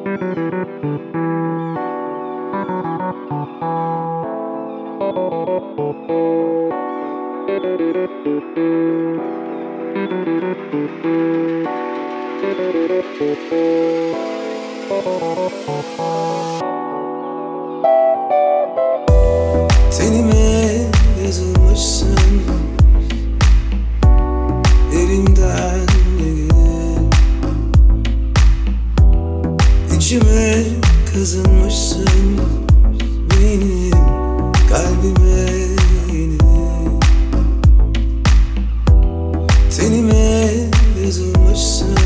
Tenime yazılmışsın, elimden ne gelir? İçime kazınmışsın, benim kalbime yenir. Tenime yazılmışsın,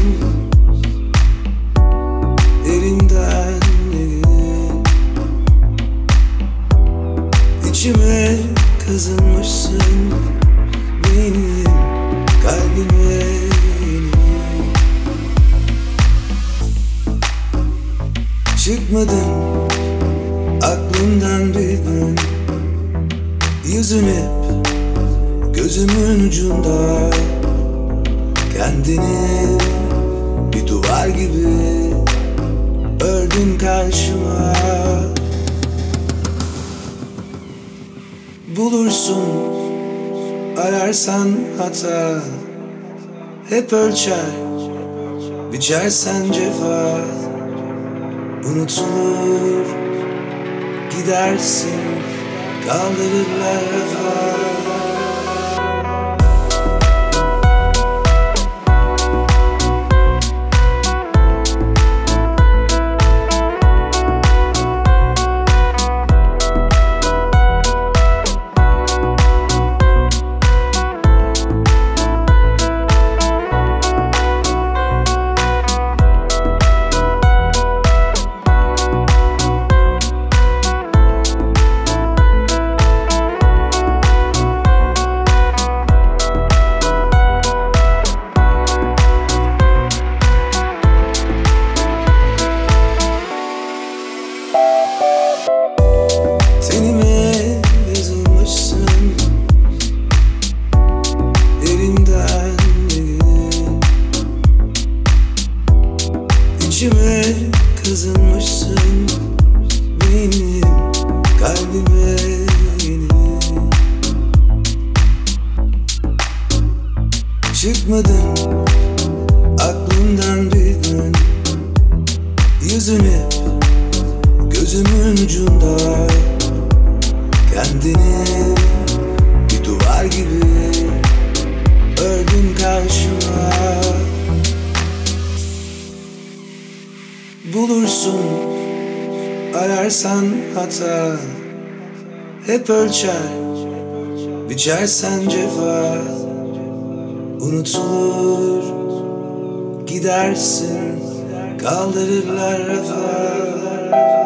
elimden ne gelir? İçime kazınmışsın, benim kalbime yenir. Çıkmadın aklımdan bir gün, yüzün hep gözümün ucunda. Kendini bir duvar gibi ördün karşıma. Bulursun ararsan hata, hep ölçer biçersen cefa. Unutulur gidersin, kaldırırlar rafa. Tenime yazılmışsın, elimden ne gelir? İçime kazınmışsın, benim kalbime yenir. Çıkmadın aklımdan bir gün, yüzün hep gözümün ucunda. Kendini bir duvar gibi ördün karşıma. Bulursun ararsan hata, hep ölçer biçersen cefa. Unutulur gidersin, kaldırırlar rafa.